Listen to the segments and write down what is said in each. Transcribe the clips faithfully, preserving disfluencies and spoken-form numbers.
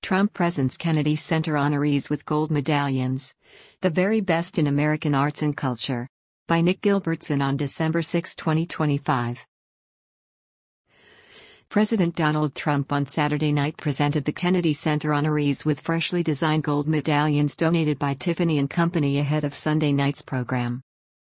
Trump presents Kennedy Center honorees with gold medallions. The very best in American arts and culture. By Nick Gilbertson on December sixth, twenty twenty-five. President Donald Trump on Saturday night presented the Kennedy Center honorees with freshly designed gold medallions donated by Tiffany and Company ahead of Sunday night's program.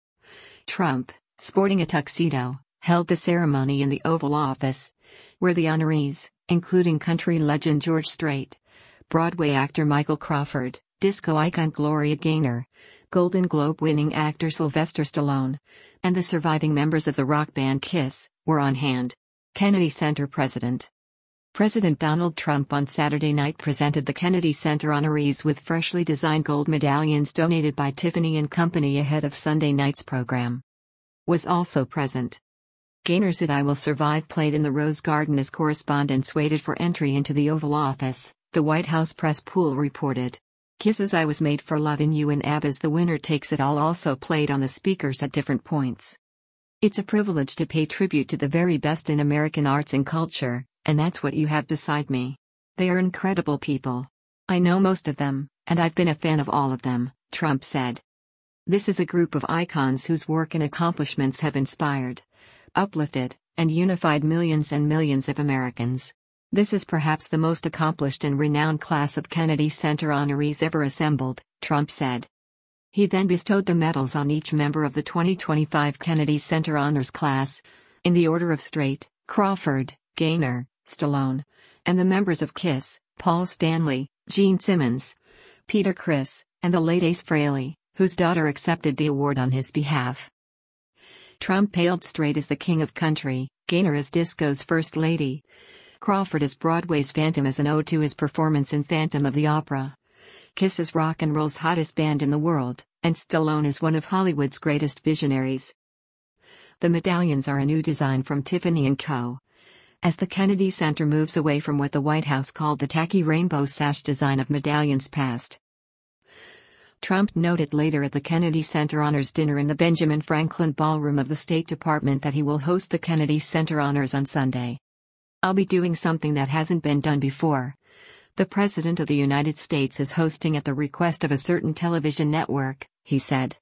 Trump, sporting a tuxedo, held the ceremony in the Oval Office, where the honorees, including country legend George Strait, Broadway actor Michael Crawford, disco icon Gloria Gaynor, Golden Globe-winning actor Sylvester Stallone, and the surviving members of the rock band Kiss, were on hand. Kennedy Center President President Donald Trump on Saturday night presented the Kennedy Center honorees with freshly designed gold medallions donated by Tiffany and Company ahead of Sunday night's program. Was also present. Gaynor's I Will Survive played in the Rose Garden as correspondents waited for entry into the Oval Office, the White House press pool reported. Kiss's I Was Made for Lovin' You and ABBA's The Winner Takes It All also played on the speakers at different points. It's a privilege to pay tribute to the very best in American arts and culture, and that's what you have beside me. They are incredible people. I know most of them, and I've been a fan of all of them, Trump said. This is a group of icons whose work and accomplishments have inspired, uplifted, and unified millions and millions of Americans. This is perhaps the most accomplished and renowned class of Kennedy Center honorees ever assembled, Trump said. He then bestowed the medals on each member of the twenty twenty-five Kennedy Center Honors class, in the order of Strait, Crawford, Gaynor, Stallone, and the members of Kiss, Paul Stanley, Gene Simmons, Peter Criss, and the late Ace Frehley, whose daughter accepted the award on his behalf. Trump hailed Strait as the king of country, Gaynor as disco's first lady, Crawford as Broadway's Phantom as an ode to his performance in Phantom of the Opera, Kiss as rock and roll's hottest band in the world, and Stallone as one of Hollywood's greatest visionaries. The medallions are a new design from Tiffany and Co. As the Kennedy Center moves away from what the White House called the tacky rainbow sash design of medallions past. Trump noted later at the Kennedy Center Honors dinner in the Benjamin Franklin Ballroom of the State Department that he will host the Kennedy Center Honors on Sunday. I'll be doing something that hasn't been done before. The President of the United States is hosting at the request of a certain television network, he said.